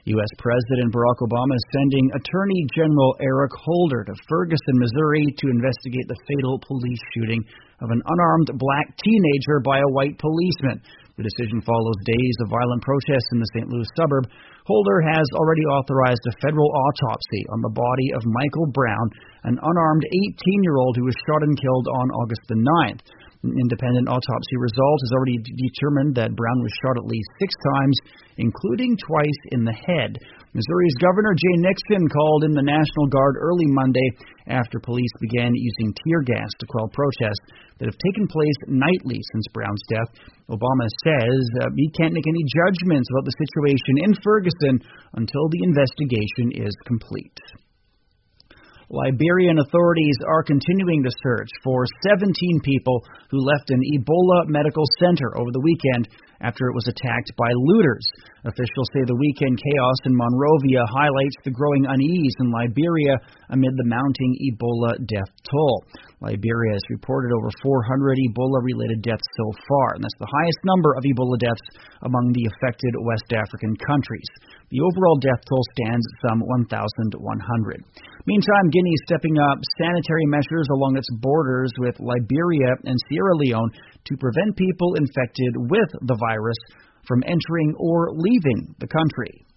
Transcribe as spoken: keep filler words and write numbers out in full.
U S. President Barack Obama is sending Attorney General Eric Holder to Ferguson, Missouri to investigate the fatal police shooting of an unarmed black teenager by a white policeman. The decision follows days of violent protests in the Saint Louis suburb. Holder has already authorized a federal autopsy on the body of Michael Brown, an unarmed eighteen-year-old who was shot and killed on August the ninth. An independent autopsy result has already determined that Brown was shot at least six times, including twice in the head. Missouri's Governor Jay Nixon called in the National Guard early Monday after police began using tear gas to quell protests that have taken place nightly since Brown's death. Obama says uh, he can't make any judgments about the situation in Ferguson until the investigation is complete. Liberian authorities are continuing to search for seventeen people who left an Ebola medical center over the weekend after it was attacked by looters. Officials say the weekend chaos in Monrovia highlights the growing unease in Liberia amid the mounting Ebola death toll. Liberia has reported over four hundred Ebola-related deaths so far, and that's the highest number of Ebola deaths among the affected West African countries. The overall death toll stands at some one thousand one hundred. Meantime, Guinea is stepping up sanitary measures along its borders with Liberia and Sierra Leone to prevent people infected with the virus from entering or leaving the country.